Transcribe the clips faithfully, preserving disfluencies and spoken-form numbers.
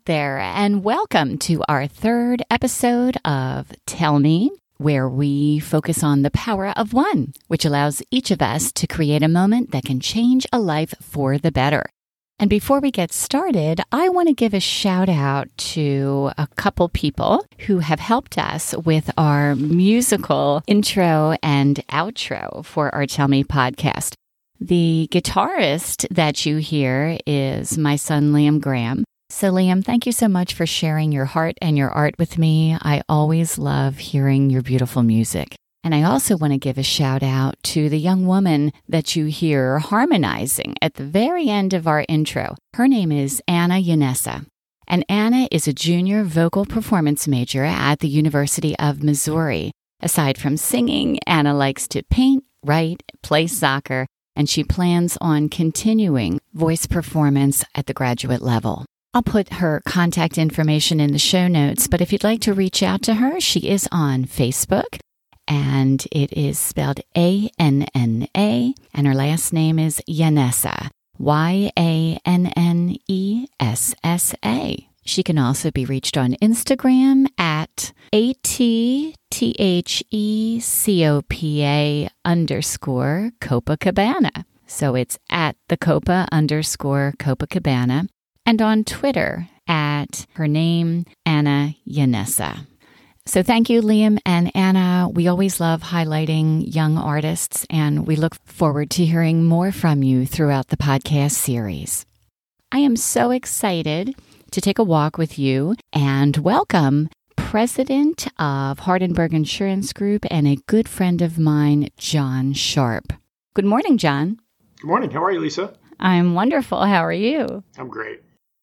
there, and welcome to our third episode of Tell Me, where we focus on the power of one, which allows each of us to create a moment that can change a life for the better. And before we get started, I want to give a shout out to a couple people who have helped us with our musical intro and outro for our Tell Me podcast. The guitarist that you hear is my son, Liam Graham. So Liam, thank you so much for sharing your heart and your art with me. I always love hearing your beautiful music. And I also want to give a shout out to the young woman that you hear harmonizing at the very end of our intro. Her name is Anna Yanessa. And Anna is a junior vocal performance major at the University of Missouri. Aside from singing, Anna likes to paint, write, play soccer, and she plans on continuing voice performance at the graduate level. I'll put her contact information in the show notes, but if you'd like to reach out to her, she is on Facebook. And it is spelled A N N A, and her last name is Yanessa, Y A N N E S S A. She can also be reached on Instagram at A T T H E C O P A underscore Copacabana. So it's at the Copa underscore Copacabana, and on Twitter at her name, Anna Yanessa. So thank you, Liam and Anna. We always love highlighting young artists, and we look forward to hearing more from you throughout the podcast series. I am so excited to take a walk with you and welcome President of Hardenberg Insurance Group and a good friend of mine, John Sharp. Good morning, John. Good morning. How are you, Lisa? I'm wonderful. How are you? I'm great.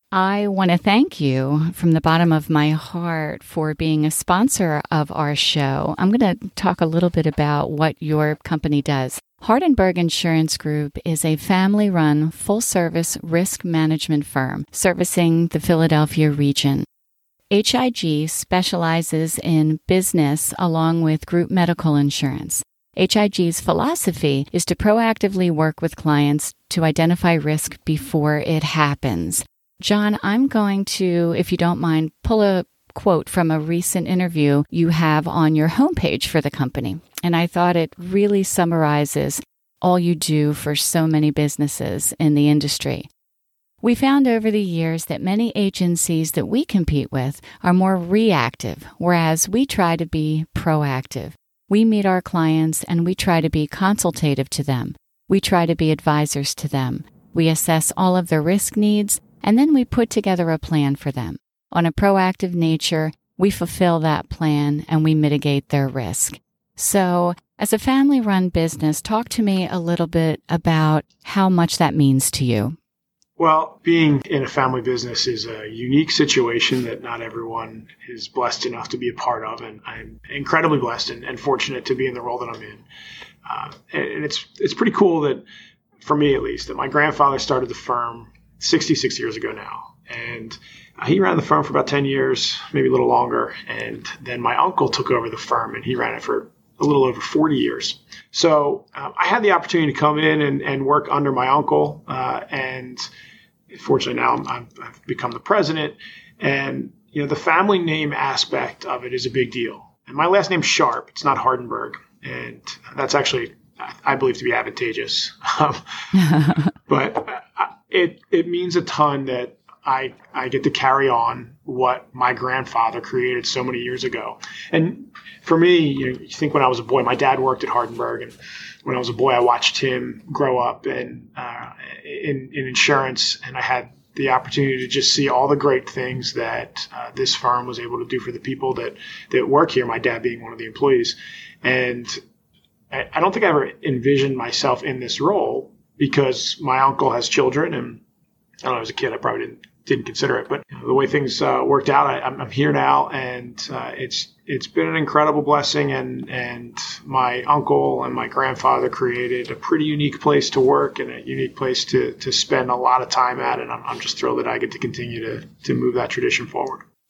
I want to thank you from the bottom of my heart for being a sponsor of our show. I'm going to talk a little bit about what your company does. Hardenberg Insurance Group is a family-run, full-service risk management firm servicing the Philadelphia region. H I G specializes in business along with group medical insurance. H I G's philosophy is to proactively work with clients to identify risk before it happens. John, I'm going to, if you don't mind, pull a quote from a recent interview you have on your homepage for the company. And I thought it really summarizes all you do for so many businesses in the industry. We found over the years that many agencies that we compete with are more reactive, whereas we try to be proactive. We meet our clients and we try to be consultative to them. We try to be advisors to them. We assess all of their risk needs, and then we put together a plan for them. On a proactive nature, we fulfill that plan and we mitigate their risk. So, as a family-run business, talk to me a little bit about how much that means to you. Well, being in a family business is a unique situation that not everyone is blessed enough to be a part of, and I'm incredibly blessed and, and fortunate to be in the role that I'm in. Uh, and it's it's pretty cool that, for me at least, that my grandfather started the firm sixty-six years ago now. And uh, he ran the firm for about ten years, maybe a little longer. And then my uncle took over the firm and he ran it for a little over forty years. So um, I had the opportunity to come in and, and work under my uncle. Uh, and fortunately now I'm, I'm, I've become the president. And, you know, the family name aspect of it is a big deal. And my last name's Sharp. It's not Hardenberg. And that's actually, I believe, to be advantageous. Um, but uh, It it means a ton that I I get to carry on what my grandfather created so many years ago. And for me, you know, you think when I was a boy, my dad worked at Hardenberg, and when I was a boy, I watched him grow up and uh, in in insurance, and I had the opportunity to just see all the great things that uh, this firm was able to do for the people that that work here. My dad being one of the employees, and I, I don't think I ever envisioned myself in this role, because my uncle has children, and I don't know, as a kid, I probably didn't didn't consider it. But you know, the way things uh, worked out, I, I'm, I'm here now, and uh, it's it's been an incredible blessing. And and my uncle and my grandfather created a pretty unique place to work and a unique place to to spend a lot of time at. And I'm, I'm just thrilled that I get to continue to to move that tradition forward.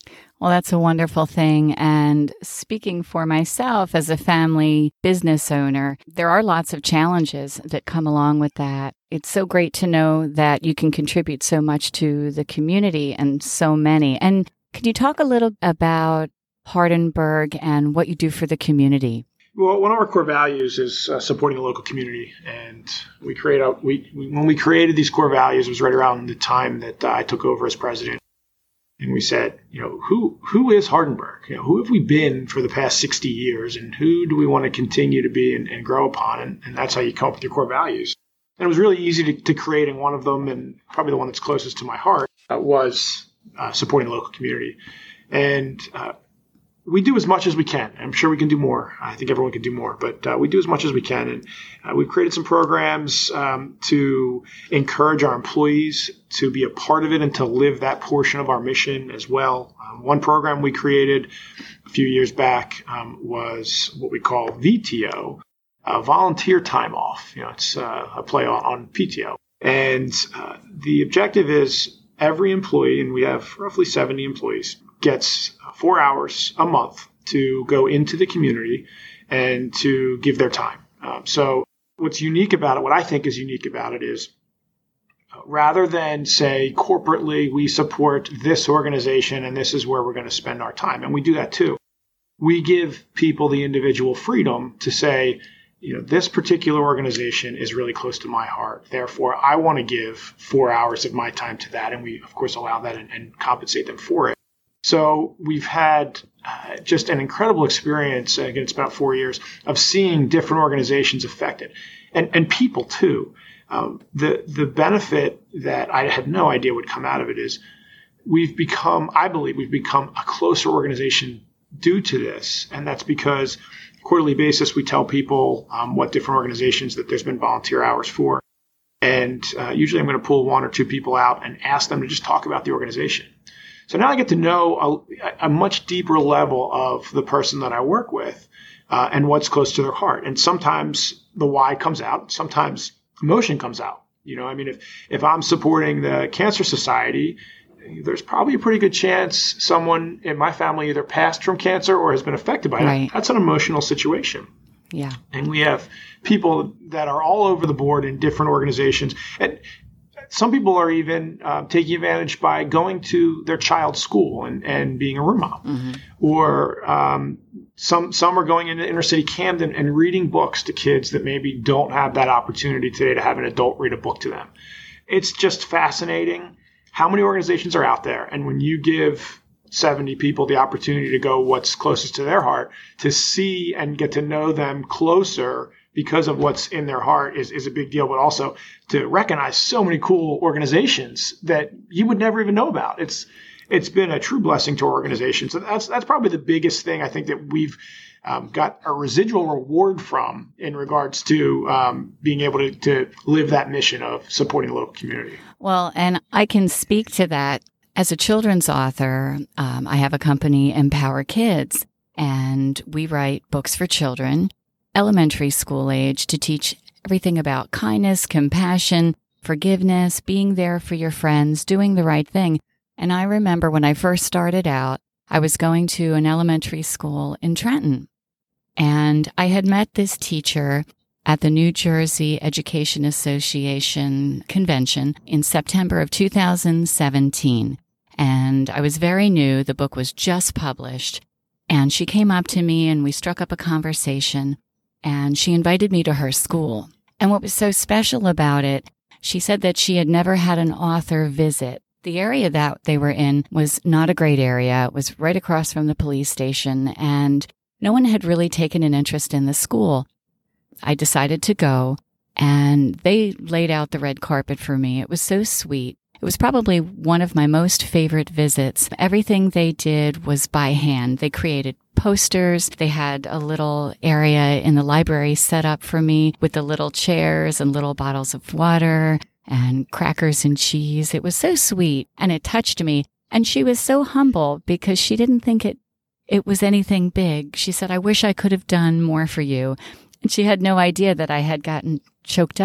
Well, that's a wonderful thing. And speaking for myself as a family business owner, there are lots of challenges that come along with that. It's so great to know that you can contribute so much to the community and so many. And can you talk a little about Hardenbergh and what you do for the community? Well, one of our core values is uh, supporting the local community, and we create a, we, we when we created these core values, it was right around the time that uh, I took over as president. And we said, you know, who who is Hardenbergh? You know, who have we been for the past sixty years, and who do we want to continue to be and, and grow upon? And, and that's how you come up with your core values. And it was really easy to, to create, and one of them, and probably the one that's closest to my heart, uh, was uh, supporting the local community. And uh, we do as much as we can. I'm sure we can do more. I think everyone can do more, but uh, we do as much as we can. And uh, we've created some programs um, to encourage our employees to be a part of it and to live that portion of our mission as well. Um, one program we created a few years back um, was what we call V T O, uh, volunteer time off. You know, it's uh, a play on, on P T O. And uh, the objective is every employee, and we have roughly seventy employees, gets four hours a month to go into the community and to give their time. Um, so what's unique about it, what I think is unique about it is uh, rather than say corporately, we support this organization and this is where we're going to spend our time. And we do that too. We give people the individual freedom to say, you know, this particular organization is really close to my heart. Therefore, I want to give four hours of my time to that. And we, of course, allow that and, and compensate them for it. So we've had uh, just an incredible experience, uh, again, it's about four years, of seeing different organizations affected, and, and people too. Um, the, the benefit that I had no idea would come out of it is we've become, I believe we've become a closer organization due to this. And that's because quarterly basis, we tell people um, what different organizations that there's been volunteer hours for. And uh, usually I'm going to pull one or two people out and ask them to just talk about the organization. So now I get to know a, a much deeper level of the person that I work with uh, and what's close to their heart. And sometimes the why comes out. Sometimes emotion comes out. You know, I mean, if, if I'm supporting the Cancer Society, there's probably a pretty good chance someone in my family either passed from cancer or has been affected by right. that. That's an emotional situation. Yeah. And we have people that are all over the board in different organizations. And some people are even uh, taking advantage by going to their child's school and, and being a room mom. Mm-hmm. Or um, some some are going into inner city Camden and reading books to kids that maybe don't have that opportunity today to have an adult read a book to them. It's just fascinating how many organizations are out there. And when you give seventy people the opportunity to go what's closest to their heart, to see and get to know them closer because of what's in their heart is, is a big deal, but also to recognize so many cool organizations that you would never even know about. It's it's been a true blessing to our organization. So that's that's probably the biggest thing I think that we've um, got a residual reward from in regards to um, being able to, to live that mission of supporting the local community. Well, and I can speak to that. As a children's author, um, I have a company, Empower Kids, and we write books for children, elementary school age, to teach everything about kindness, compassion, forgiveness, being there for your friends, doing the right thing. And I remember when I first started out, I was going to an elementary school in Trenton, and I had met this teacher at the New Jersey Education Association convention in September of two thousand seventeen. And I was very new. The book was just published. And she came up to me and we struck up a conversation. And she invited me to her school. And what was so special about it, she said that she had never had an author visit. The area that they were in was not a great area. It was right across from the police station. And no one had really taken an interest in the school. I decided to go, and they laid out the red carpet for me. It was so sweet. It was probably one of my most favorite visits. Everything they did was by hand. They created posters. They had a little area in the library set up for me with the little chairs and little bottles of water and crackers and cheese. It was so sweet, and it touched me. And she was so humble because she didn't think it, it was anything big. She said, "I wish I could have done more for you." And she had no idea that I had gotten choked up.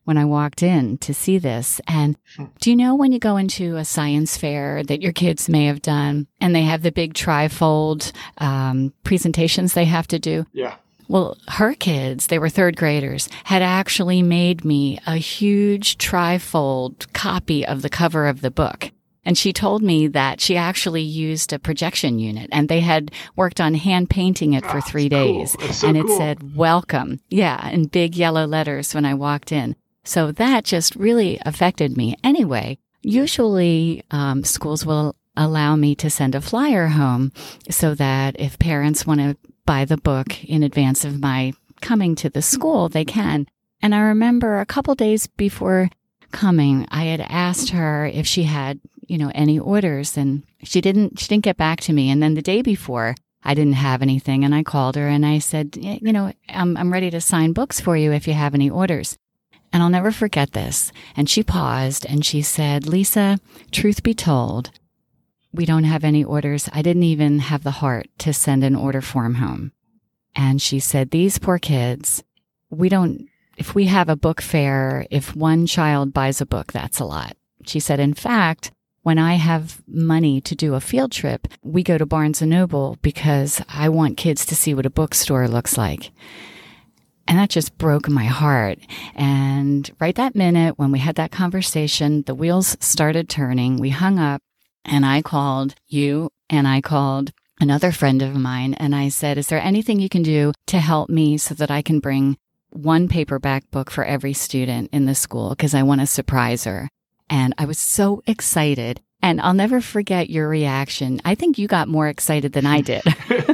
when I walked in to see this. And do you know when you go into a science fair that your kids may have done and they have the big trifold um, presentations they have to do? Yeah. Well, her kids, they were third graders, had actually made me a huge trifold copy of the cover of the book. And she told me that she actually used a projection unit and they had worked on hand painting it for oh, three days. Cool. So and it cool. said, welcome. Yeah, in big yellow letters when I walked in. So that just really affected me. Anyway, usually um, schools will allow me to send a flyer home so that if parents want to buy the book in advance of my coming to the school, they can. And I remember a couple days before coming, I had asked her if she had, you know, any orders, and she didn't, she didn't get back to me. And then the day before, I didn't have anything, and I called her and I said, you know, I'm, I'm ready to sign books for you if you have any orders. And I'll never forget this. And she paused and she said, Lisa, truth be told, we don't have any orders. I didn't even have the heart to send an order form home. And she said, these poor kids, we don't, if we have a book fair, if one child buys a book, that's a lot. She said, in fact, when I have money to do a field trip, we go to Barnes and Noble because I want kids to see what a bookstore looks like. And that just broke my heart. And right that minute when we had that conversation, the wheels started turning. We hung up and I called you and I called another friend of mine. And I said, is there anything you can do to help me so that I can bring one paperback book for every student in the school? Because I want to surprise her. And I was so excited. And I'll never forget your reaction. I think you got more excited than I did.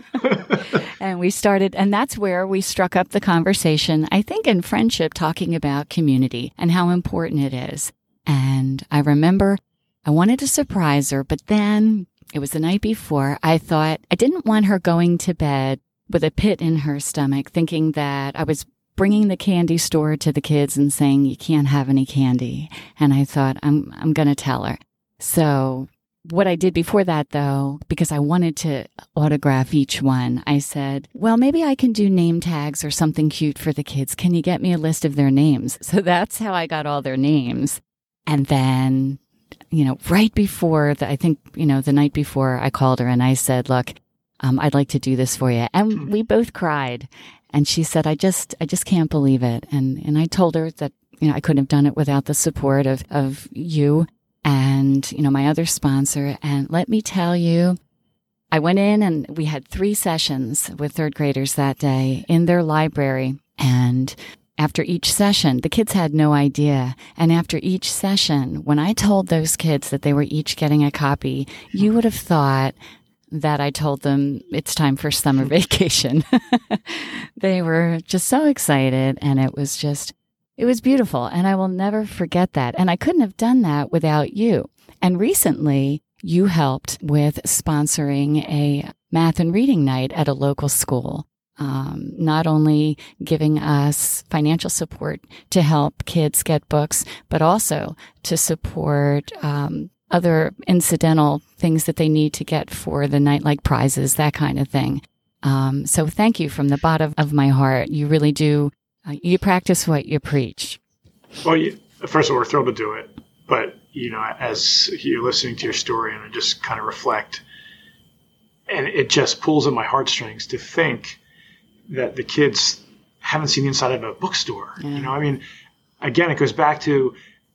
And we started, and that's where we struck up the conversation, I think in friendship, talking about community and how important it is. And I remember I wanted to surprise her, but then it was the night before. I thought I didn't want her going to bed with a pit in her stomach, thinking that I was bringing the candy store to the kids and saying, you can't have any candy. And I thought, I'm, I'm going to tell her. So what I did before that, though, because I wanted to autograph each one, I said, well, maybe I can do name tags or something cute for the kids. Can you get me a list of their names? So that's how I got all their names. And then, you know, right before, the, I think, you know, the night before, I called her and I said, look, um, I'd like to do this for you. And we both cried. And she said, I just, I just can't believe it. And, and I told her that, you know, I couldn't have done it without the support of, of you and, you know, my other sponsor. And let me tell you, I went in and we had three sessions with third graders that day in their library. And after each session, the kids had no idea. And after each session, when I told those kids that they were each getting a copy, you would have thought that I told them it's time for summer vacation. They were just so excited, and it was just, it was beautiful. And I will never forget that. And I couldn't have done that without you. And recently, you helped with sponsoring a math and reading night at a local school. Um, not only giving us financial support to help kids get books, but also to support um, other incidental things that they need to get for the night, like prizes, that kind of thing. Um, so thank you from the bottom of my heart. You really do. Uh, you practice what you preach. Well, you, first of all, we're thrilled to do it. But, you know, as you're listening to your story and I just kind of reflect, and it just pulls at my heartstrings to think that the kids haven't seen the inside of a bookstore. Yeah. You know, I mean, again, it goes back to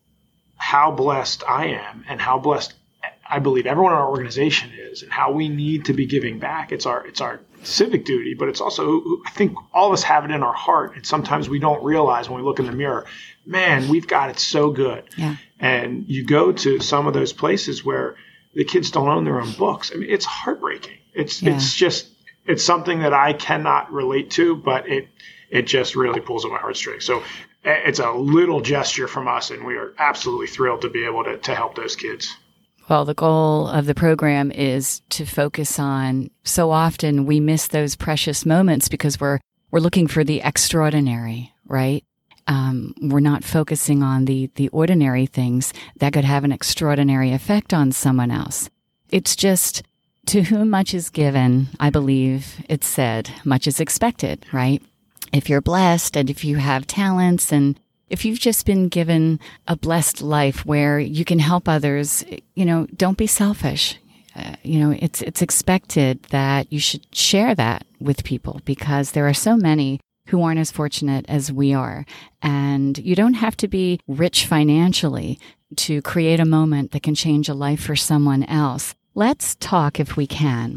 how blessed I am and how blessed I believe everyone in our organization is, and how we need to be giving back. It's our it's our civic duty, but it's also, I think all of us have it in our heart. And sometimes we don't realize when we look in the mirror, man, we've got it so good. Yeah. And you go to some of those places where the kids don't own their own books. I mean, it's heartbreaking. It's yeah. it's just, it's something that I cannot relate to, but it it just really pulls at my heartstrings. So it's a little gesture from us, and we are absolutely thrilled to be able to, to help those kids. Well, the goal of the program is to focus on, so often we miss those precious moments because we're we're looking for the extraordinary, right? Um, we're not focusing on the the ordinary things that could have an extraordinary effect on someone else. It's just, to whom much is given, I believe it's said, much is expected, right? If you're blessed and if you have talents and if you've just been given a blessed life where you can help others, you know, don't be selfish. Uh, you know, it's it's expected that you should share that with people because there are so many who aren't as fortunate as we are. And you don't have to be rich financially to create a moment that can change a life for someone else. Let's talk, if we can,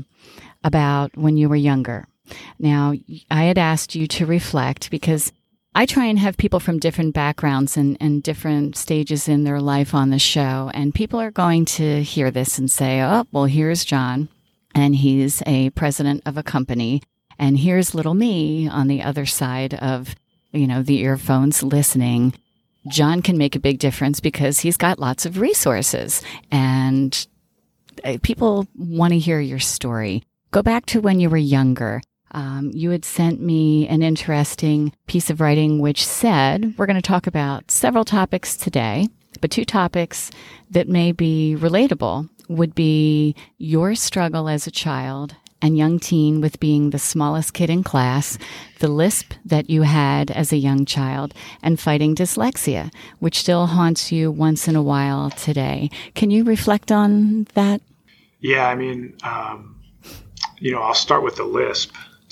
about when you were younger. Now, I had asked you to reflect because I try and have people from different backgrounds and, and different stages in their life on the show. And people are going to hear this and say, oh, well, here's John, and he's a president of a company. And here's little me on the other side of, you know, the earphones listening. John can make a big difference because he's got lots of resources. And people want to hear your story. Go back to when you were younger. Um, you had sent me an interesting piece of writing which said, we're going to talk about several topics today, but two topics that may be relatable would be your struggle as a child and young teen with being the smallest kid in class, the lisp that you had as a young child, and fighting dyslexia, which still haunts you once in a while today. Can you reflect on that? Yeah, I mean, um, you know, I'll start with the lisp.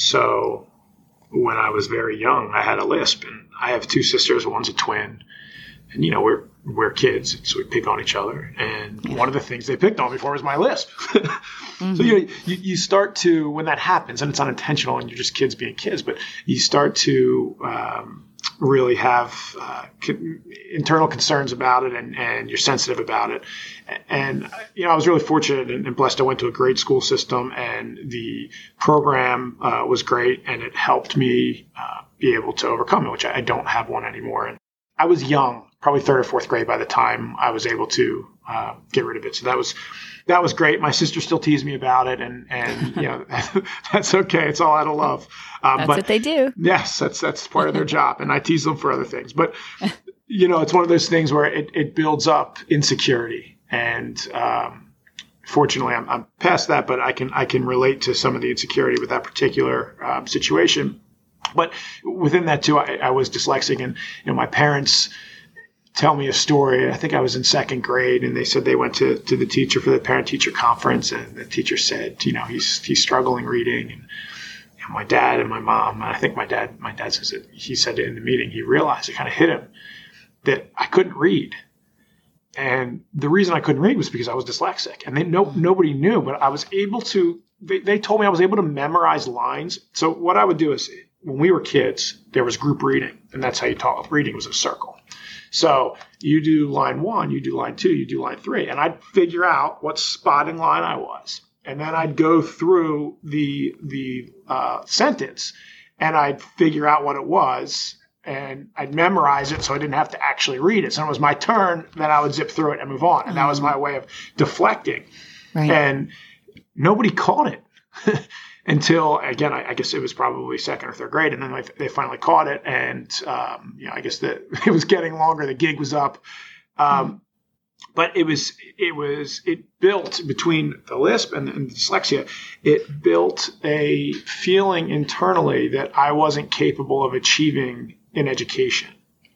So when I was very young, I had a lisp, and I have two sisters. One's a twin, and, you know, we're we're kids, so we pick on each other. And yeah. One of the things they picked on me for was my lisp. Mm-hmm. So, you know, you, you start to, when that happens, and it's unintentional and you're just kids being kids, but you start to um, really have uh, con- internal concerns about it, and, and you're sensitive about it. And, you know, I was really fortunate and, and blessed. I went to a great school system, and the program uh, was great, and it helped me uh, be able to overcome it, which I, I don't have one anymore. And I was young, probably third or fourth grade by the time I was able to uh, get rid of it. So that was that was great. My sister still teased me about it, and and you know that's okay. It's all out of love. Um, that's but, what they do. Yes, that's that's part of their job, and I tease them for other things. But you know, it's one of those things where it, it builds up insecurity, and um, fortunately, I'm, I'm past that. But I can I can relate to some of the insecurity with that particular um, situation. But within that too, I, I was dyslexic, and you know, my parents tell me a story. I think I was in second grade, and they said they went to, to the teacher for the parent-teacher conference, and the teacher said, you know, he's he's struggling reading. And you know, my dad and my mom, and I think my dad, my dad says that he said in the meeting, he realized, it kind of hit him, that I couldn't read. And the reason I couldn't read was because I was dyslexic, and they no nobody knew, but I was able to. They, they told me I was able to memorize lines. So what I would do is, when we were kids, there was group reading, and that's how you taught. Reading was a circle. So you do line one, you do line two, you do line three. And I'd figure out what spotting line I was. And then I'd go through the the uh, sentence, and I'd figure out what it was, and I'd memorize it so I didn't have to actually read it. So when it was my turn, then I would zip through it and move on. And that was my way of deflecting. Right. And nobody caught it. Until, again, I, I guess it was probably second or third grade, and then they, they finally caught it, and um, you know, I guess that it was getting longer. The gig was up, um, mm. but it was it was it built between the lisp and, and dyslexia. It built a feeling internally that I wasn't capable of achieving in education.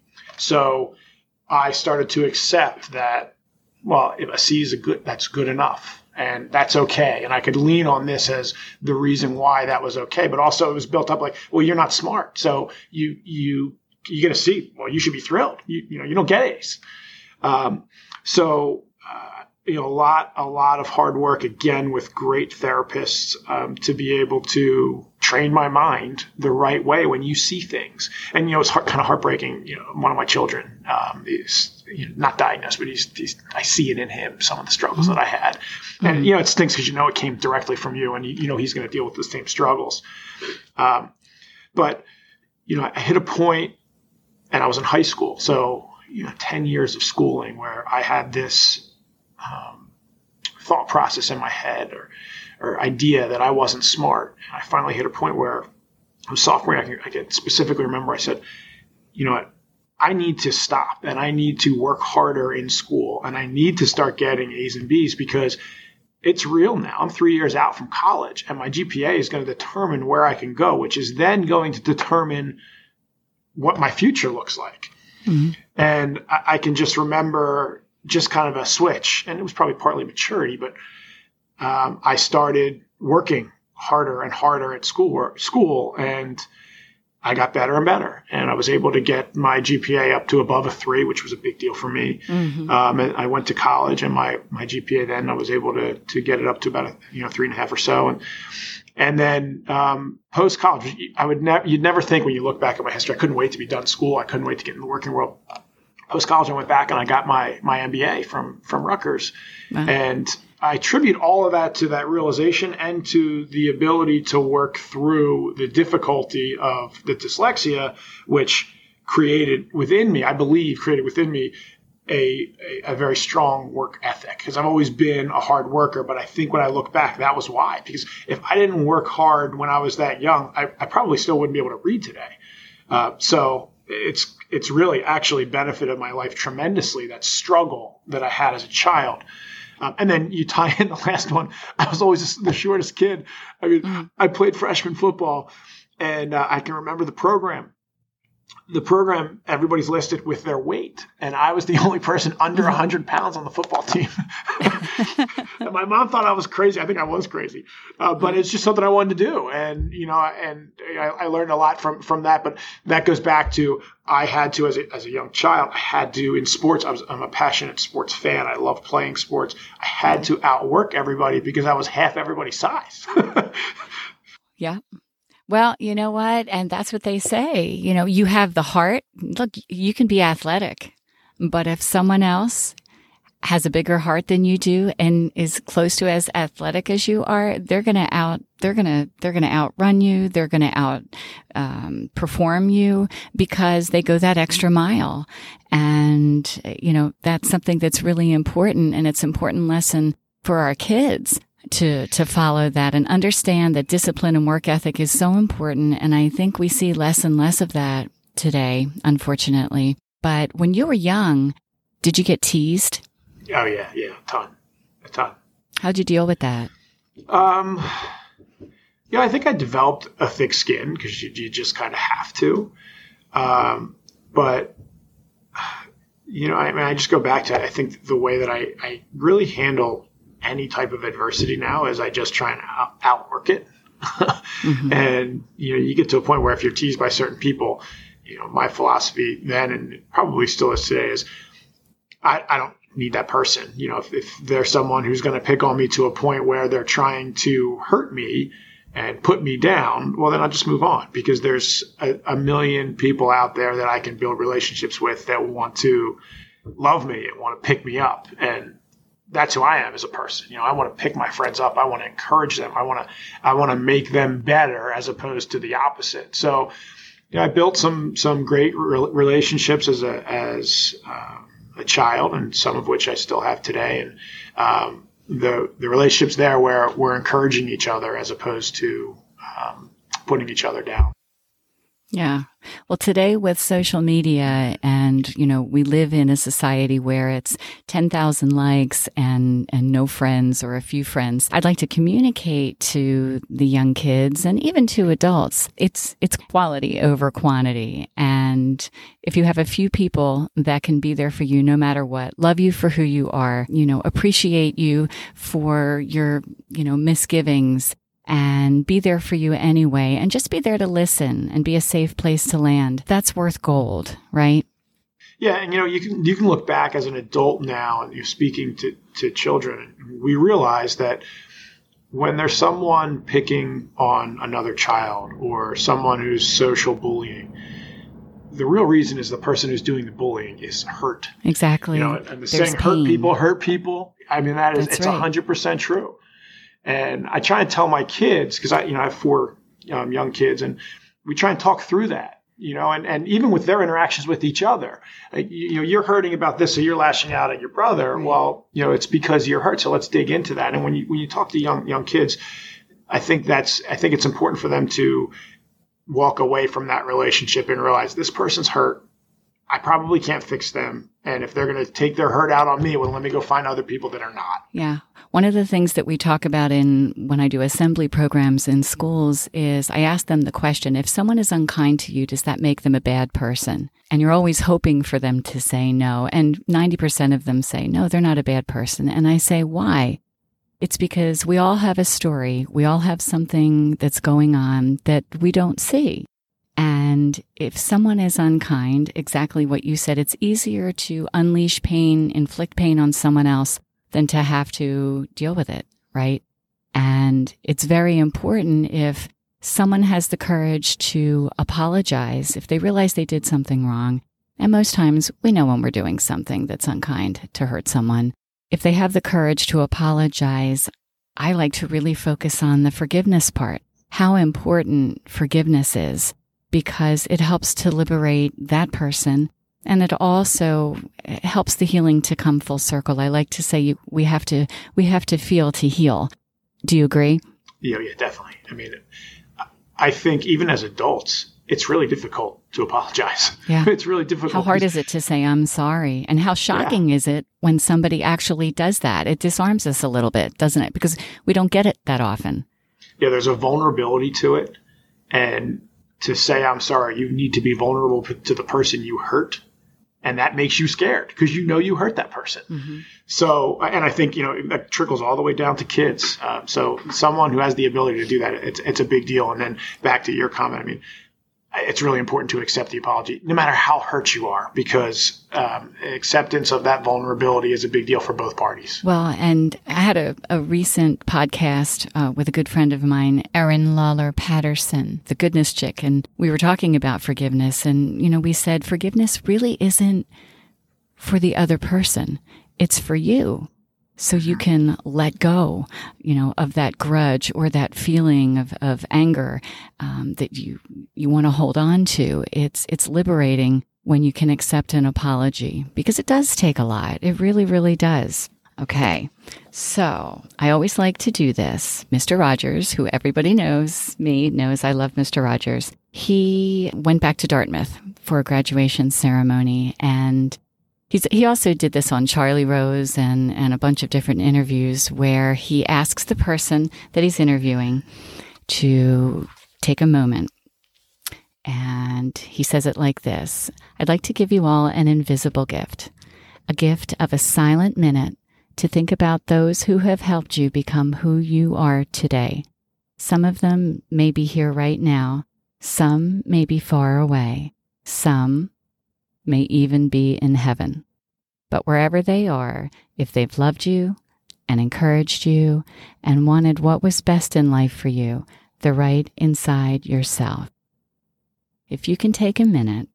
So I started to accept that, well, if a C is a good, that's good enough. And that's okay. And I could lean on this as the reason why that was okay. But also it was built up like, well, you're not smart. So you you you get a C. Well, you should be thrilled. You you know, you don't get A's. Um, so uh, you know, a lot a lot of hard work, again, with great therapists, um, to be able to train my mind the right way when you see things. And you know, it's heart, kind of heartbreaking. You know, one of my children um, is you know, not diagnosed, but he's, he's I see it in him, some of the struggles mm-hmm. that I had. Mm-hmm. And you know, it stinks because you know it came directly from you, and you, you know he's going to deal with the same struggles. Um, but you know, I hit a point, and I was in high school, so you know, ten years of schooling where I had this um, thought process in my head or or idea that I wasn't smart. And I finally hit a point where I was sophomore. I can, I can specifically remember I said, you know what, I need to stop, and I need to work harder in school, and I need to start getting A's and B's because it's real now. I'm three years out from college, and my G P A is going to determine where I can go, which is then going to determine what my future looks like. Mm-hmm. And I, I can just remember just kind of a switch, and it was probably partly maturity, but um, I started working harder and harder at school, school, and I got better and better. And I was able to get my G P A up to above a three, which was a big deal for me. Mm-hmm. Um, and I went to college, and my, my G P A then, I was able to to get it up to about a, you know, three and a half or so. And and then um, post college, I would never you'd never think when you look back at my history, I couldn't wait to be done school. I couldn't wait to get in the working world. Post college, I went back and I got my my M B A from from Rutgers, wow. And I attribute all of that to that realization and to the ability to work through the difficulty of the dyslexia, which created within me, I believe, created within me a, a, a very strong work ethic. Because I've always been a hard worker, but I think when I look back, that was why. Because if I didn't work hard when I was that young, I, I probably still wouldn't be able to read today. Uh, so it's it's really actually benefited my life tremendously, that struggle that I had as a child. Um, and then you tie in the last one. I was always the shortest kid. I mean, mm. I played freshman football, and uh, I can remember the program. The program, everybody's listed with their weight, and I was the only person under one hundred pounds on the football team. And my mom thought I was crazy. I think I was crazy, uh, but it's just something I wanted to do. And, you know, and I, I learned a lot from, from that, but that goes back to, I had to, as a, as a young child, I had to, in sports, I was, I'm a passionate sports fan. I love playing sports. I had to outwork everybody because I was half everybody's size. Yeah. Well, you know what? And that's what they say. You know, you have the heart. Look, you can be athletic, but if someone else has a bigger heart than you do and is close to as athletic as you are, they're going to out, they're going to, they're going to outrun you. They're going to out, um, perform you because they go that extra mile. And, you know, that's something that's really important. And it's an important lesson for our kids to, to follow that and understand that discipline and work ethic is so important. And I think we see less and less of that today, unfortunately. But when you were young, did you get teased? Oh, yeah, yeah, a ton, a ton. How'd you deal with that? Um, yeah, I think I developed a thick skin because you, you just kind of have to. Um, but, you know, I mean, I just go back to, I think the way that I, I really handle any type of adversity now is I just try and out, outwork it. Mm-hmm. And, you know, you get to a point where if you're teased by certain people, you know, my philosophy then and probably still is today is I, I don't need that person. You know, if, if there's someone who's going to pick on me to a point where they're trying to hurt me and put me down, well, then I'll just move on because there's a, a million people out there that I can build relationships with that want to love me and want to pick me up. And that's who I am as a person. You know, I want to pick my friends up. I want to encourage them. I want to, I want to make them better as opposed to the opposite. So, you know, I built some, some great re- relationships as a, as, um, a child, and some of which I still have today. And um, the the relationships there where we're encouraging each other as opposed to um, putting each other down. Yeah. Well, today with social media and, you know, we live in a society where it's ten thousand likes and, and no friends or a few friends. I'd like to communicate to the young kids and even to adults. It's, it's quality over quantity. And if you have a few people that can be there for you no matter what, love you for who you are, you know, appreciate you for your, you know, misgivings, and be there for you anyway, and just be there to listen and be a safe place to land. That's worth gold, right? Yeah, and you know, you can you can look back as an adult now, and you're speaking to, to children. We realize that when there's someone picking on another child or someone who's social bullying, the real reason is the person who's doing the bullying is hurt. Exactly. You know, and the There's saying pain. Hurt people hurt people. I mean, that is That's it's a hundred percent true. And I try and tell my kids, because I, you know, I have four um, young kids, and we try and talk through that, you know, and, and even with their interactions with each other, like, you, you know, you're hurting about this, so you're lashing out at your brother. Right. Well, you know, it's because you're hurt. So let's dig into that. And when you, when you talk to young, young kids, I think that's, I think it's important for them to walk away from that relationship and realize this person's hurt. I probably can't fix them. And if they're going to take their hurt out on me, well, let me go find other people that are not. Yeah. One of the things that we talk about in when I do assembly programs in schools is I ask them the question, if someone is unkind to you, does that make them a bad person? And you're always hoping for them to say no. And ninety percent of them say, no, they're not a bad person. And I say, why? It's because we all have a story. We all have something that's going on that we don't see. And if someone is unkind, exactly what you said, it's easier to unleash pain, inflict pain on someone else than to have to deal with it, right? And it's very important if someone has the courage to apologize, if they realize they did something wrong. And most times we know when we're doing something that's unkind to hurt someone. If they have the courage to apologize, I like to really focus on the forgiveness part, how important forgiveness is, because it helps to liberate that person. And it also helps the healing to come full circle. I like to say you, we have to we have to feel to heal. Do you agree? Yeah, yeah, definitely. I mean, I think even as adults, it's really difficult to apologize. Yeah. It's really difficult. How hard is it to say, I'm sorry? And how shocking yeah. is it when somebody actually does that? It disarms us a little bit, doesn't it? Because we don't get it that often. Yeah, there's a vulnerability to it. And to say, I'm sorry, you need to be vulnerable to the person you hurt. And that makes you scared because you know you hurt that person. Mm-hmm. So, and I think, you know, that trickles all the way down to kids. Um, so someone who has the ability to do that, it's it's a big deal. And then back to your comment, I mean, it's really important to accept the apology, no matter how hurt you are, because um, acceptance of that vulnerability is a big deal for both parties. Well, and I had a, a recent podcast uh, with a good friend of mine, Erin Lawler Patterson, the goodness chick, and we were talking about forgiveness. And, you know, we said forgiveness really isn't for the other person. It's for you. So you can let go, you know, of that grudge or that feeling of, of anger um, that you you want to hold on to. It's it's liberating when you can accept an apology, because it does take a lot. It really, really does. Okay, so I always like to do this. Mister Rogers, who everybody knows, me knows I love Mister Rogers. He went back to Dartmouth for a graduation ceremony, and He's, he also did this on Charlie Rose and, and a bunch of different interviews where he asks the person that he's interviewing to take a moment. And he says it like this: I'd like to give you all an invisible gift, a gift of a silent minute to think about those who have helped you become who you are today. Some of them may be here right now. Some may be far away. Some may even be in heaven. But wherever they are, if they've loved you and encouraged you and wanted what was best in life for you, they're right inside yourself. If you can take a minute,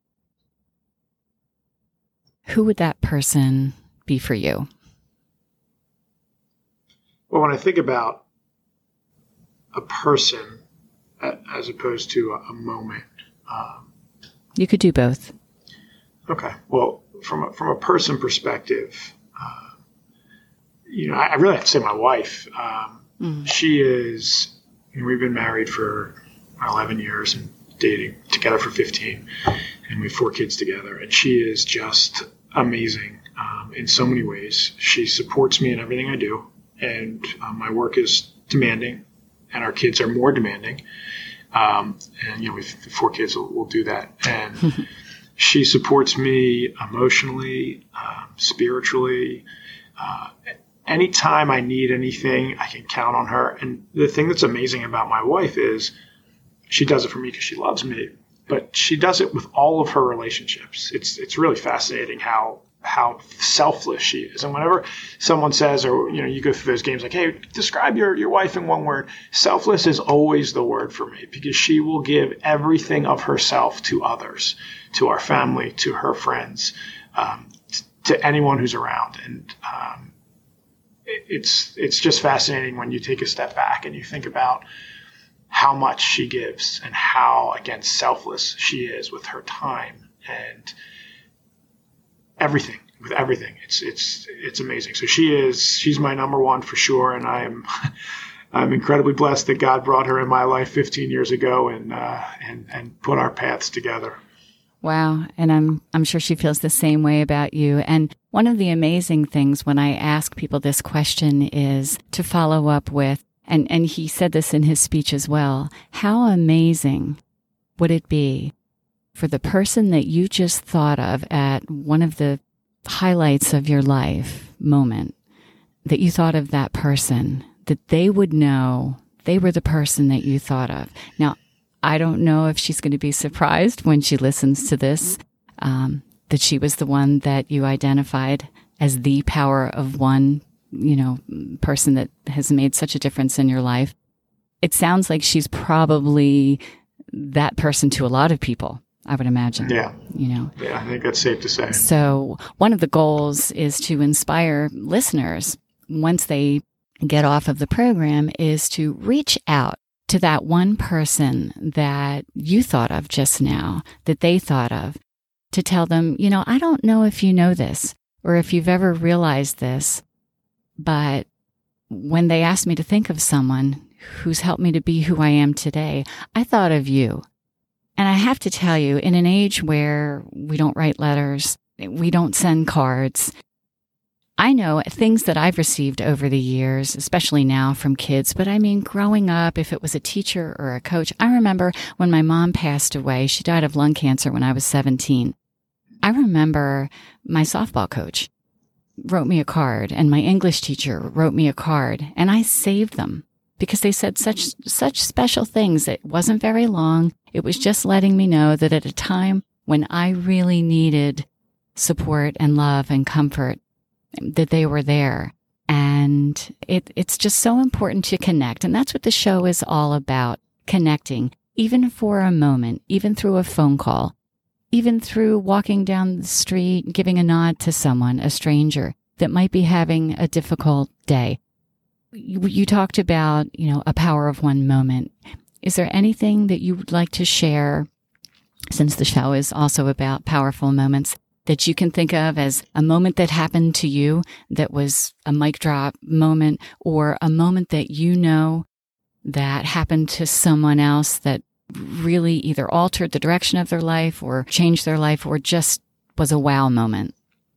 who would that person be for you? Well, when I think about a person as opposed to a moment. Um, you could do both. Okay. Well, from a, from a person perspective, uh, you know, I, I really have to say my wife. Um, mm. She is, you know, we've been married for eleven years and dating together for fifteen, and we have four kids together. And she is just amazing um, in so many ways. She supports me in everything I do, and um, my work is demanding, and our kids are more demanding. Um, and you know, with four kids, we'll, we'll do that. And she supports me emotionally, um, spiritually. Uh, anytime I need anything, I can count on her. And the thing that's amazing about my wife is she does it for me because she loves me, but she does it with all of her relationships. It's it's really fascinating how how selfless she is. And whenever someone says, or you know, you go through those games like, hey, describe your, your wife in one word, selfless is always the word for me, because she will give everything of herself to others, to our family, to her friends, um, to anyone who's around. And um, it, it's it's just fascinating when you take a step back and you think about how much she gives and how, again, selfless she is with her time and everything, with everything. It's it's it's amazing. So she is she's my number one for sure, and I'm I'm incredibly blessed that God brought her in my life fifteen years ago and uh, and and put our paths together. Wow. And I'm I'm sure she feels the same way about you. And one of the amazing things when I ask people this question is to follow up with, and, and he said this in his speech as well, how amazing would it be for the person that you just thought of at one of the highlights of your life moment, that you thought of that person, that they would know they were the person that you thought of. Now, I don't know if she's going to be surprised when she listens to this, um, that she was the one that you identified as the power of one, you know, person that has made such a difference in your life. It sounds like she's probably that person to a lot of people, I would imagine. Yeah. You know. Yeah, I think that's safe to say. So one of the goals is to inspire listeners once they get off of the program is to reach out to that one person that you thought of just now, that they thought of, to tell them, you know, I don't know if you know this or if you've ever realized this, but when they asked me to think of someone who's helped me to be who I am today, I thought of you. And I have to tell you, in an age where we don't write letters, we don't send cards, I know things that I've received over the years, especially now from kids, but I mean, growing up, if it was a teacher or a coach, I remember when my mom passed away, she died of lung cancer when I was seventeen. I remember my softball coach wrote me a card and my English teacher wrote me a card, and I saved them because they said such, such special things. It wasn't very long. It was just letting me know that at a time when I really needed support and love and comfort, that they were there. And it, it's just so important to connect. And that's what the show is all about, connecting, even for a moment, even through a phone call, even through walking down the street, giving a nod to someone, a stranger that might be having a difficult day. You, you talked about, you know, a power of one moment. Is there anything that you would like to share, since the show is also about powerful moments, that you can think of as a moment that happened to you that was a mic drop moment, or a moment that you know that happened to someone else that really either altered the direction of their life or changed their life or just was a wow moment?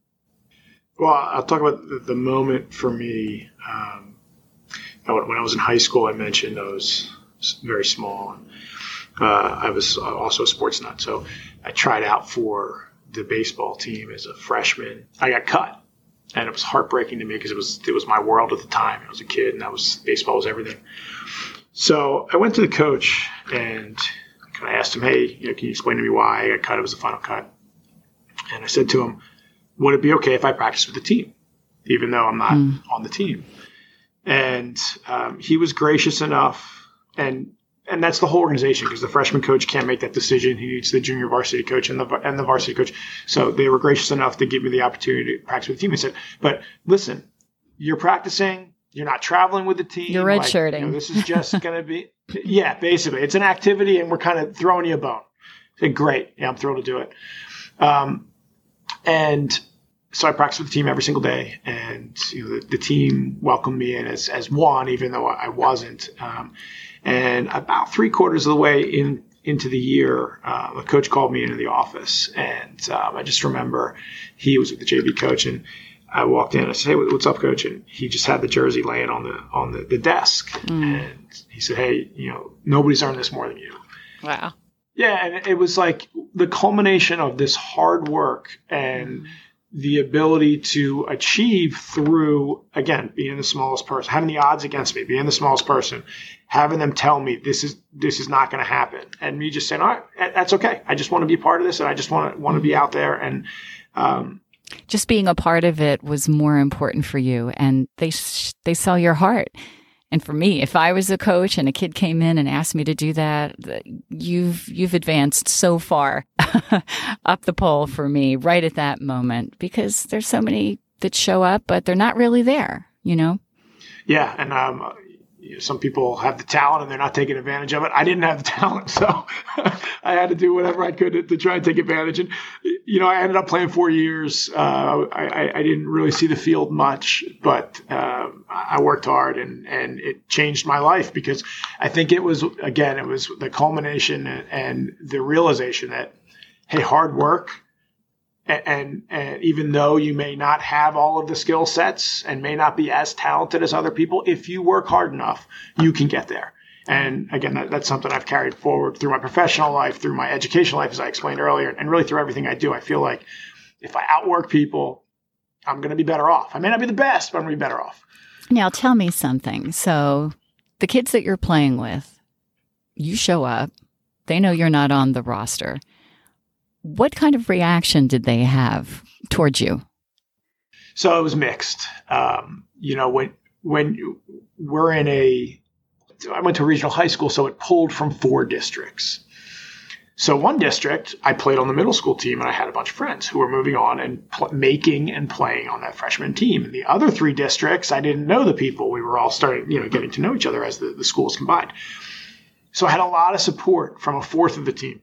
Well, I'll talk about the, the moment for me. Um, when I was in high school, I mentioned I was very small. Uh, I was also a sports nut, so I tried out for the baseball team as a freshman. I got cut, and it was heartbreaking to me because it was it was my world at the time. I was a kid, and that was baseball was everything. So I went to the coach and kind of asked him, "Hey, you know, can you explain to me why I got cut? It was the final cut." And I said to him, "Would it be okay if I practiced with the team, even though I'm not mm. on the team?" And um, he was gracious enough, and and that's the whole organization, because the freshman coach can't make that decision. He needs the junior varsity coach and the and the varsity coach. So they were gracious enough to give me the opportunity to practice with the team. They said, "But listen, you're practicing. You're not traveling with the team. You're redshirting. Like, you know, this is just going to be, yeah, basically. It's an activity, and we're kind of throwing you a bone." I said, "Great. Yeah, I'm thrilled to do it." Um, and so I practiced with the team every single day, and you know, the, the team welcomed me in as, as one, even though I wasn't. Um, and about three quarters of the way in into the year, uh, the coach called me into the office, and um, I just remember he was with the J V coach, and I walked in. I said, "Hey, what's up, coach?" And he just had the jersey laying on the on the, the desk, mm. and he said, "Hey, you know, nobody's earned this more than you." Wow. Yeah, and it was like the culmination of this hard work and mm. the ability to achieve through, again, being the smallest person, having the odds against me, being the smallest person, having them tell me this is this is not going to happen, and me just saying, "All right, that's okay. I just want to be a part of this, and I just want to want to be out there." And um, just being a part of it was more important for you, and they they saw your heart. And for me, if I was a coach and a kid came in and asked me to do that, you've you've advanced so far up the pole for me right at that moment, because there's so many that show up, but they're not really there, you know? Yeah, and um, some people have the talent and they're not taking advantage of it. I didn't have the talent, so I had to do whatever I could to, to try and take advantage. And, you know, I ended up playing four years. Uh, I, I didn't really see the field much, but uh, I worked hard, and, and it changed my life, because I think it was, again, it was the culmination and, and the realization that hey, hard work, and, and, and even though you may not have all of the skill sets and may not be as talented as other people, if you work hard enough, you can get there. And again, that, that's something I've carried forward through my professional life, through my educational life, as I explained earlier, and really through everything I do. I feel like if I outwork people, I'm going to be better off. I may not be the best, but I'm going to be better off. Now, tell me something. So the kids that you're playing with, you show up, they know you're not on the roster. What kind of reaction did they have towards you? So it was mixed. Um, you know, when when we're in a, I went to a regional high school, so it pulled from four districts. So one district, I played on the middle school team, and I had a bunch of friends who were moving on and pl- making and playing on that freshman team. And the other three districts, I didn't know the people. We were all starting, you know, getting to know each other as the, the schools combined. So I had a lot of support from a fourth of the team.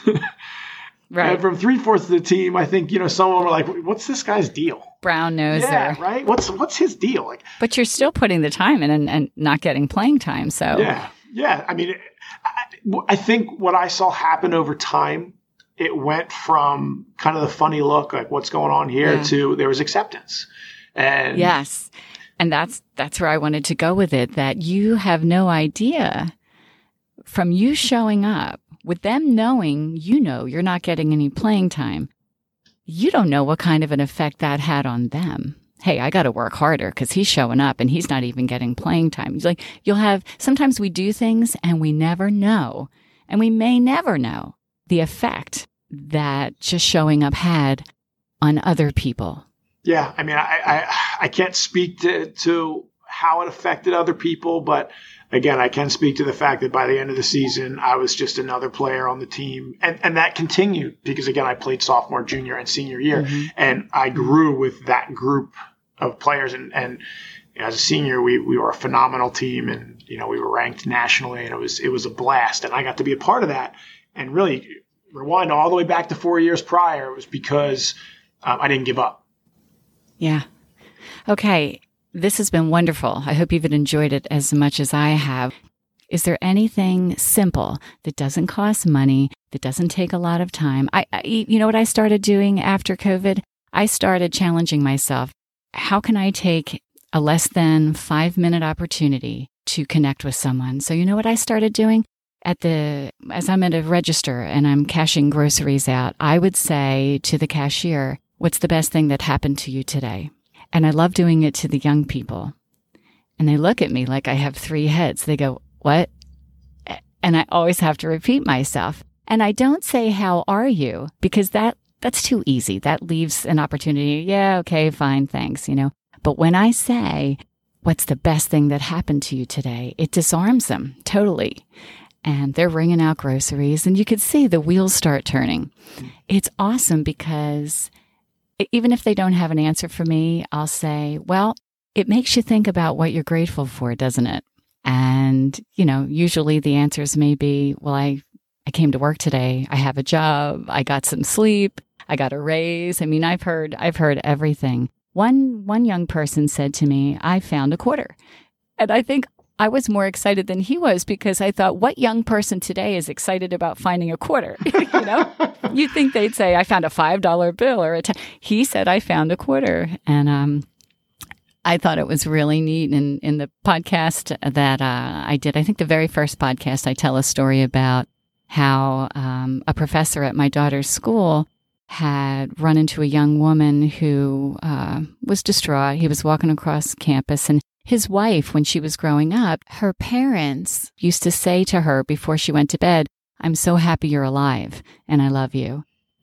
Right. And from three-fourths of the team, I think, you know, some of them were like, what's this guy's deal? Brown noser. Yeah, right? What's what's his deal? Like, but you're still putting the time in and, and not getting playing time, so. Yeah, yeah. I mean, I, I think what I saw happen over time, it went from kind of the funny look, like what's going on here, yeah. to there was acceptance. And yes. And that's that's where I wanted to go with it, that you have no idea from you showing up, with them knowing, you know, you're not getting any playing time, you don't know what kind of an effect that had on them. Hey, I got to work harder because he's showing up and he's not even getting playing time. It's like you'll have, sometimes we do things and we never know, and we may never know the effect that just showing up had on other people. Yeah. I mean, I, I, I can't speak to, to how it affected other people, but again, I can speak to the fact that by the end of the season, I was just another player on the team. And, and that continued because, again, I played sophomore, junior, and senior year. Mm-hmm. And I grew with that group of players. And, and you know, as a senior, we, we were a phenomenal team. And, you know, we were ranked nationally. And it was it was a blast. And I got to be a part of that. And really, rewind all the way back to four years prior, it was because um, I didn't give up. Yeah. Okay. This has been wonderful. I hope you've enjoyed it as much as I have. Is there anything simple that doesn't cost money, that doesn't take a lot of time? I, I, you know what I started doing after COVID? I started challenging myself. How can I take a less than five minute opportunity to connect with someone? So you know what I started doing? At the, as I'm at a register and I'm cashing groceries out, I would say to the cashier, what's the best thing that happened to you today? And I love doing it to the young people. And they look at me like I have three heads. They go, what? And I always have to repeat myself. And I don't say, how are you? Because that that's too easy. That leaves an opportunity. Yeah, okay, fine, thanks, you know. But when I say, what's the best thing that happened to you today? It disarms them totally. And they're ringing out groceries. And you could see the wheels start turning. It's awesome because even if they don't have an answer for me, I'll say, well, it makes you think about what you're grateful for, doesn't it? And, you know, usually the answers may be, well, I, I came to work today. I have a job. I got some sleep. I got a raise. I mean, I've heard, I've heard everything. One, one young person said to me, I found a quarter. And I think I was more excited than he was because I thought, what young person today is excited about finding a quarter? You know, you'd think they'd say, I found a five dollar bill or a ten. He said, I found a quarter. And um, I thought it was really neat. And in the podcast that uh, I did, I think the very first podcast, I tell a story about how um, a professor at my daughter's school had run into a young woman who uh, was distraught. He was walking across campus, and his wife, when she was growing up, her parents used to say to her before she went to bed, I'm so happy you're alive and I love you.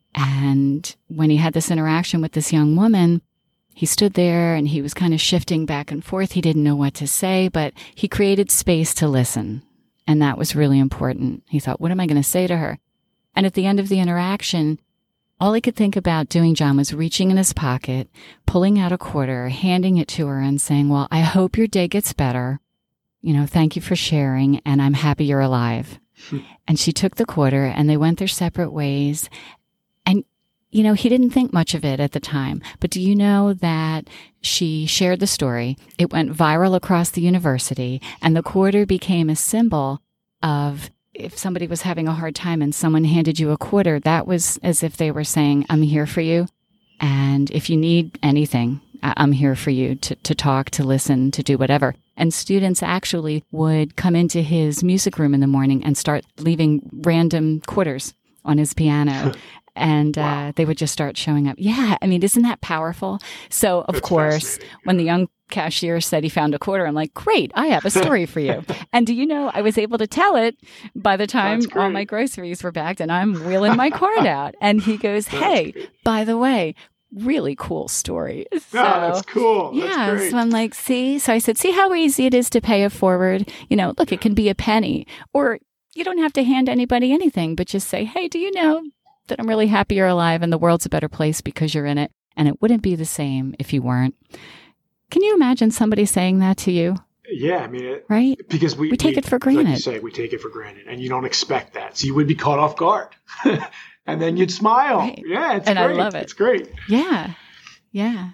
And when he had this interaction with this young woman, he stood there and he was kind of shifting back and forth. He didn't know what to say, but he created space to listen. And that was really important. He thought, what am I going to say to her? And at the end of the interaction, all he could think about doing, John, was reaching in his pocket, pulling out a quarter, handing it to her and saying, well, I hope your day gets better. You know, thank you for sharing, and I'm happy you're alive. And she took the quarter and they went their separate ways. And, you know, he didn't think much of it at the time. But do you know that she shared the story? It went viral across the university, and the quarter became a symbol of if somebody was having a hard time and someone handed you a quarter, that was as if they were saying, I'm here for you. And if you need anything, I'm here for you to, to talk, to listen, to do whatever. And students actually would come into his music room in the morning and start leaving random quarters on his piano. And wow. uh, they would just start showing up. Yeah, I mean, isn't that powerful? So, of That's course, when the young cashier said he found a quarter, I'm like, great, I have a story for you. And do you know, I was able to tell it by the time all my groceries were bagged and I'm wheeling my card out. And he goes, hey, by the way, really cool story. So, oh, that's cool. Yeah. That's great. So I'm like, see? So I said, see how easy it is to pay it forward? You know, look, it can be a penny. Or you don't have to hand anybody anything, but just say, hey, do you know that I'm really happy you're alive and the world's a better place because you're in it? And it wouldn't be the same if you weren't. Can you imagine somebody saying that to you? Yeah, I mean, it, right? Because we, we take we, it for granted. Like you say, we take it for granted, and you don't expect that, so you would be caught off guard, and then you'd smile. Right. Yeah, it's and great. I love it. It's great. Yeah, yeah.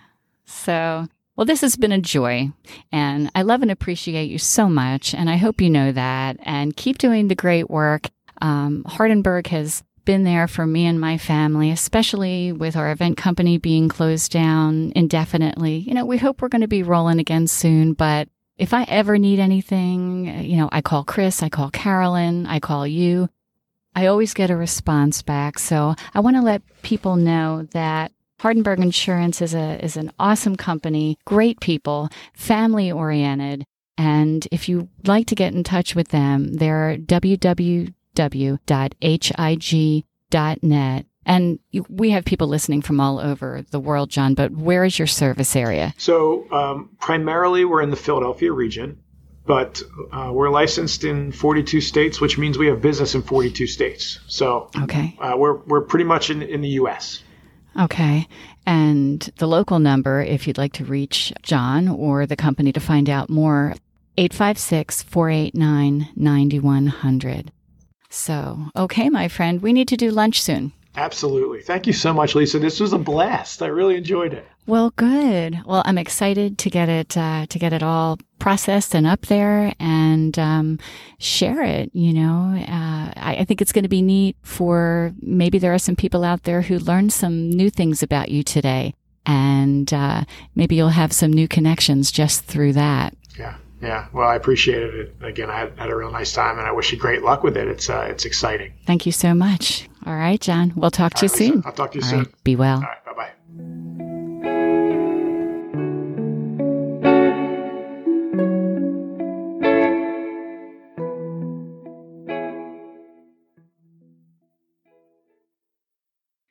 So, well, this has been a joy, and I love and appreciate you so much, and I hope you know that, and keep doing the great work. Um, Hardenbergh has been there for me and my family, especially with our event company being closed down indefinitely. You know, we hope we're going to be rolling again soon, but if I ever need anything, you know, I call Chris, I call Carolyn, I call you. I always get a response back. So I want to let people know that Hardenbergh Insurance is a is an awesome company, great people, family oriented. And if you'd like to get in touch with them, they're w w w dot h i g dot net. And you, we have people listening from all over the world, John, but where is your service area? So um, primarily we're in the Philadelphia region, but uh, we're licensed in forty-two states, which means we have business in forty-two states. So okay. uh, we're we're pretty much in, in the U S. Okay. And the local number, if you'd like to reach John or the company to find out more, eight five six, four eight nine, nine one zero zero. So, okay, my friend, we need to do lunch soon. Absolutely. Thank you so much, Lisa. This was a blast. I really enjoyed it. Well, good. Well, I'm excited to get it uh, to get it all processed and up there and um, share it. You know, uh, I, I think it's going to be neat for maybe there are some people out there who learned some new things about you today, and uh, maybe you'll have some new connections just through that. Yeah. Yeah, well, I appreciated it. Again, I had, had a real nice time, and I wish you great luck with it. It's uh, it's exciting. Thank you so much. All right, John. We'll talk to you soon. I'll talk to you All soon. Right, be well. All right, bye.